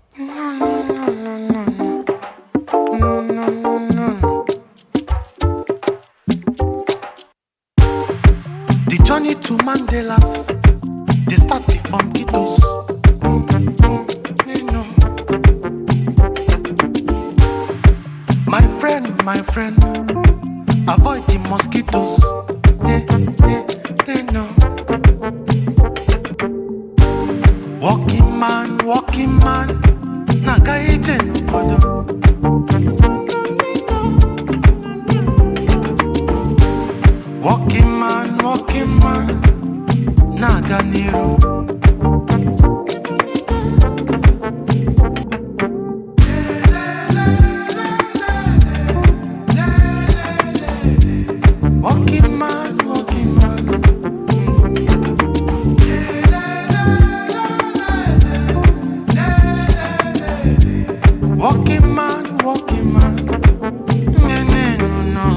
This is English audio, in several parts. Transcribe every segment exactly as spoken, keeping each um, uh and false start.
The journey to Mandela's, they started from Kitos. My friend, my friend, avoid the mosquitoes. Ne, ne, ne, no. Walking man, walking man, naga eje no kodo. Walking man, walking man, naga niru. Walking man, walking man. Walking man, walking man. Ne, ne, no, no.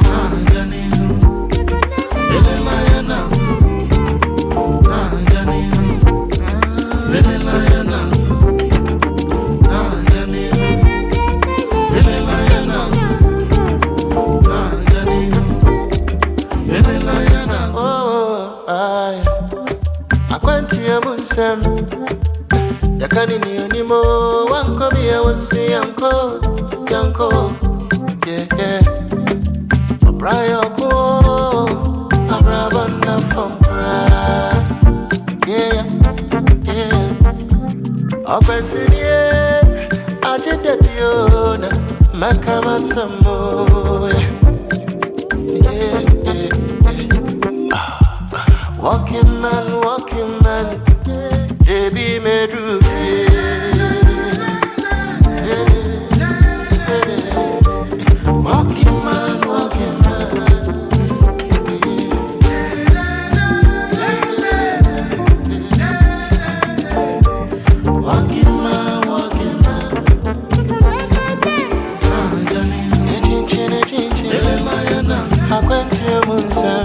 Sam, yakani ni onimo, wanko biya wasi yanko, yanko, yeah yeah. Abraya ko, abrabana from pra, yeah yeah. Akwenti niye, ajete diona, makama samo, yeah yeah yeah. Walking man, walking man. Baby, me do walking man, walking man. Walking man, walking man. Chin chin, chin chin. I went to your moon.